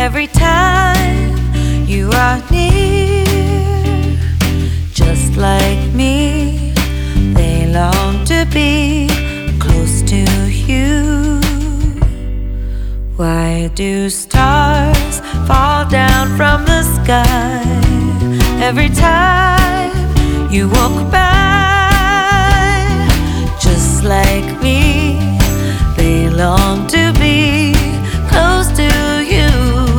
Every time you are near, just like me, they long to be close to you. Why do stars fall down from the sky every time you walk by? Just like me, they long to be close to you.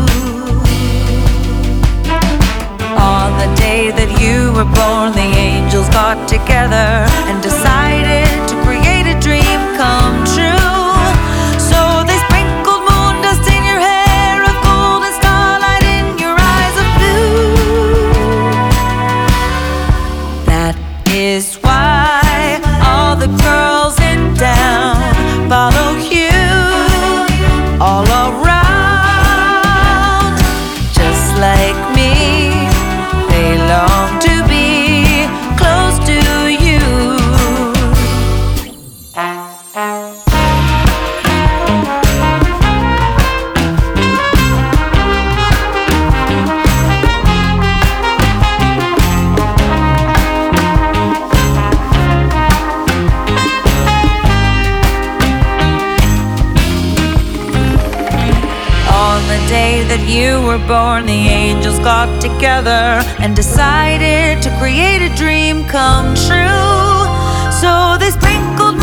On the day that you were born, the angels got together and decided to create a dream come true. So they sprinkled moon dust in your hair of gold and starlight in your eyes of blue. That is why all the girls in town follow you all around. Just like me, they long to be close to you. On the day that you were born, the angels got together and decided to create a dream come true. So they sprinkled